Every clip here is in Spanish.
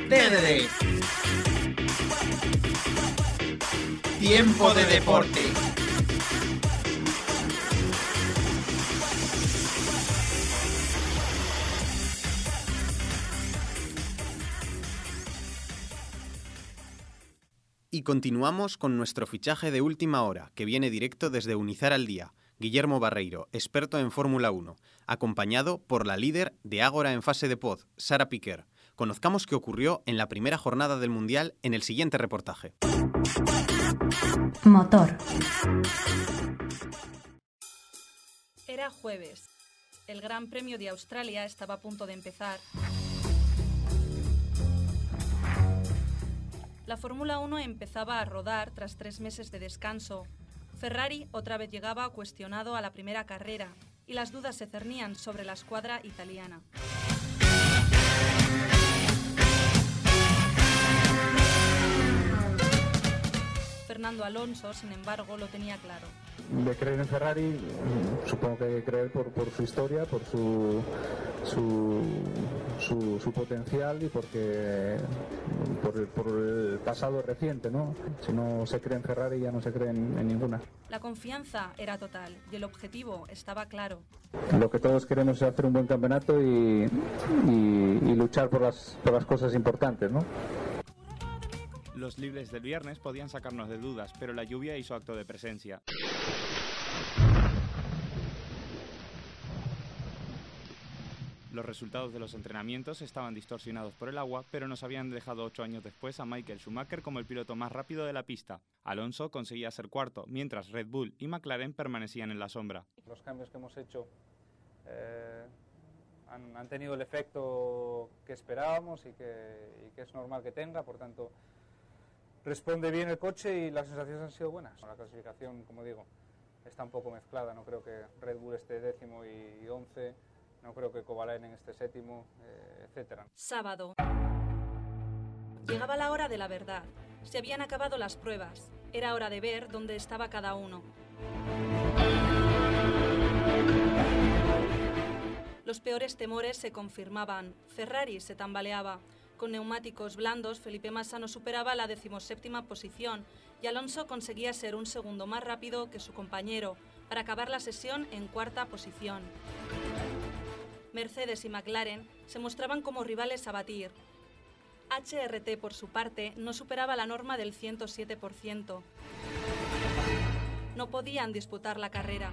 TDD. Tiempo de deporte. Y continuamos con nuestro fichaje de última hora, que viene directo desde Unizar al Día, Guillermo Barreiro, experto en Fórmula 1, acompañado por la líder de Ágora en fase de pod, Sara Piquer. Conozcamos qué ocurrió en la primera jornada del Mundial en el siguiente reportaje. Motor. Era jueves. El Gran Premio de Australia estaba a punto de empezar. La Fórmula 1 empezaba a rodar tras 3 meses de descanso. Ferrari otra vez llegaba cuestionado a la primera carrera y las dudas se cernían sobre la escuadra italiana. Fernando Alonso, sin embargo, lo tenía claro. De creer en Ferrari, supongo que hay que creer por su historia, por su potencial y por el pasado reciente, ¿no? Si no se cree en Ferrari, ya no se cree en ninguna. La confianza era total y el objetivo estaba claro. Lo que todos queremos es hacer un buen campeonato y luchar por las cosas importantes, ¿no? Los libres del viernes podían sacarnos de dudas, pero la lluvia hizo acto de presencia. Los resultados de los entrenamientos estaban distorsionados por el agua, pero nos habían dejado 8 años después a Michael Schumacher como el piloto más rápido de la pista. Alonso conseguía ser cuarto, mientras Red Bull y McLaren permanecían en la sombra. Los cambios que hemos hecho han tenido el efecto que esperábamos y que es normal que tenga, por tanto responde bien el coche y las sensaciones han sido buenas. La clasificación, como digo, está un poco mezclada, no creo que Red Bull esté 10º y 11, no creo que Kovalainen esté 7º, etc. Sábado. Llegaba la hora de la verdad. Se habían acabado las pruebas. Era hora de ver dónde estaba cada uno. Los peores temores se confirmaban. Ferrari se tambaleaba. Con neumáticos blandos, Felipe Massa no superaba la 17ª posición y Alonso conseguía ser un segundo más rápido que su compañero, para acabar la sesión en 4ª posición. Mercedes y McLaren se mostraban como rivales a batir. HRT, por su parte, no superaba la norma del 107%. No podían disputar la carrera.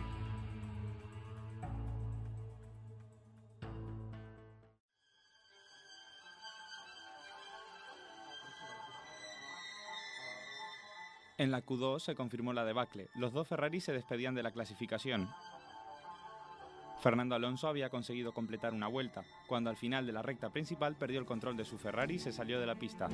En la Q2 se confirmó la debacle. Los dos Ferrari se despedían de la clasificación. Fernando Alonso había conseguido completar una vuelta, cuando al final de la recta principal perdió el control de su Ferrari y se salió de la pista.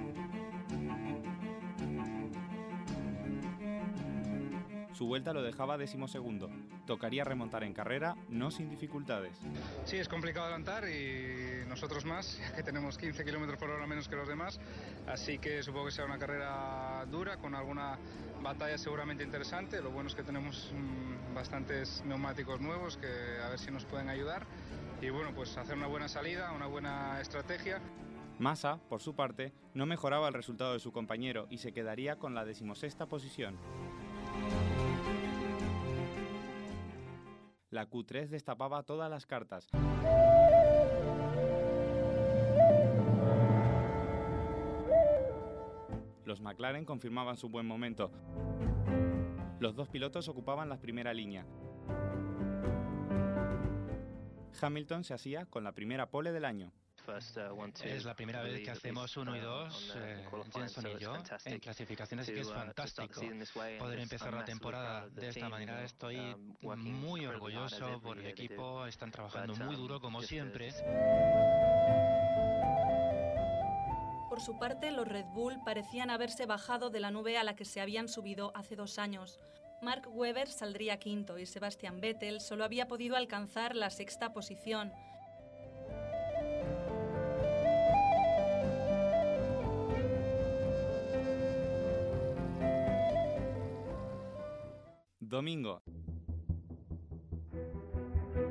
Su vuelta lo dejaba 12º. Tocaría remontar en carrera, no sin dificultades. Sí, es complicado adelantar y nosotros más, ya que tenemos 15 km/h menos que los demás, así que supongo que será una carrera dura, con alguna batalla seguramente interesante. Lo bueno es que tenemos bastantes neumáticos nuevos que a ver si nos pueden ayudar y bueno, pues hacer una buena salida, una buena estrategia. Massa, por su parte, no mejoraba el resultado de su compañero y se quedaría con la 16ª posición. La Q3 destapaba todas las cartas. Los McLaren confirmaban su buen momento. Los dos pilotos ocupaban la primera línea. Hamilton se hacía con la primera pole del año. Es la primera vez que hacemos 1 y 2, Jenson y yo, en clasificaciones, que es fantástico poder empezar la temporada de esta manera. Estoy muy orgulloso por el equipo, están trabajando muy duro como siempre. Por su parte, los Red Bull parecían haberse bajado de la nube a la que se habían subido hace 2 años. Mark Webber saldría quinto y Sebastian Vettel solo había podido alcanzar la 6ª posición. Domingo.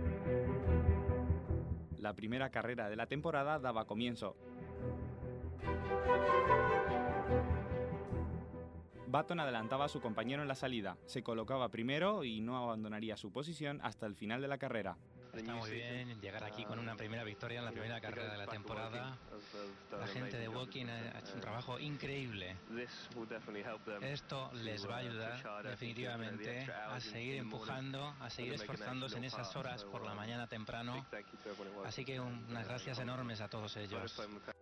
La primera carrera de la temporada daba comienzo. Button adelantaba a su compañero en la salida, se colocaba primero y no abandonaría su posición hasta el final de la carrera. Está muy bien llegar aquí con una primera victoria en la primera carrera de la temporada. La gente de Woking ha hecho un trabajo increíble. Esto les va a ayudar definitivamente a seguir empujando, a seguir esforzándose en esas horas por la mañana temprano. Así que unas gracias enormes a todos ellos.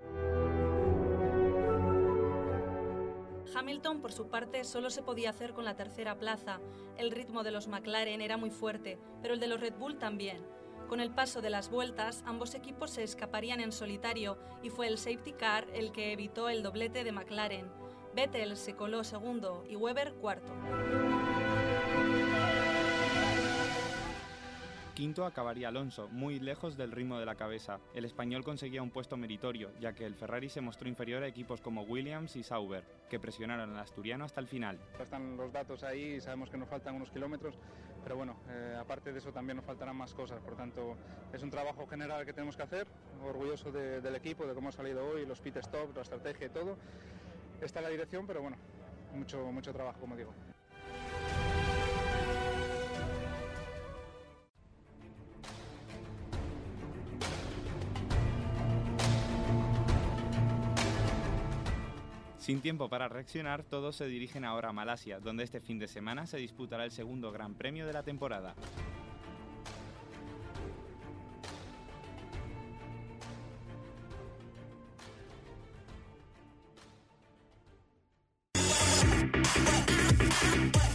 Hamilton, por su parte, solo se podía hacer con la tercera plaza. El ritmo de los McLaren era muy fuerte, pero el de los Red Bull también. Con el paso de las vueltas, ambos equipos se escaparían en solitario y fue el safety car el que evitó el doblete de McLaren. Vettel se coló segundo y Webber cuarto. Quinto acabaría Alonso, muy lejos del ritmo de la cabeza. El español conseguía un puesto meritorio, ya que el Ferrari se mostró inferior a equipos como Williams y Sauber, que presionaron al asturiano hasta el final. Están los datos ahí, sabemos que nos faltan unos kilómetros, pero bueno, aparte de eso también nos faltarán más cosas. Por tanto, es un trabajo general que tenemos que hacer, orgulloso del equipo, de cómo ha salido hoy, los pit stops, la estrategia y todo. Está en la dirección, pero bueno, mucho trabajo, como digo. Sin tiempo para reaccionar, todos se dirigen ahora a Malasia, donde este fin de semana se disputará el segundo Gran Premio de la temporada.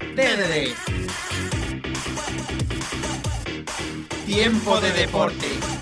TDD. Tiempo de deporte.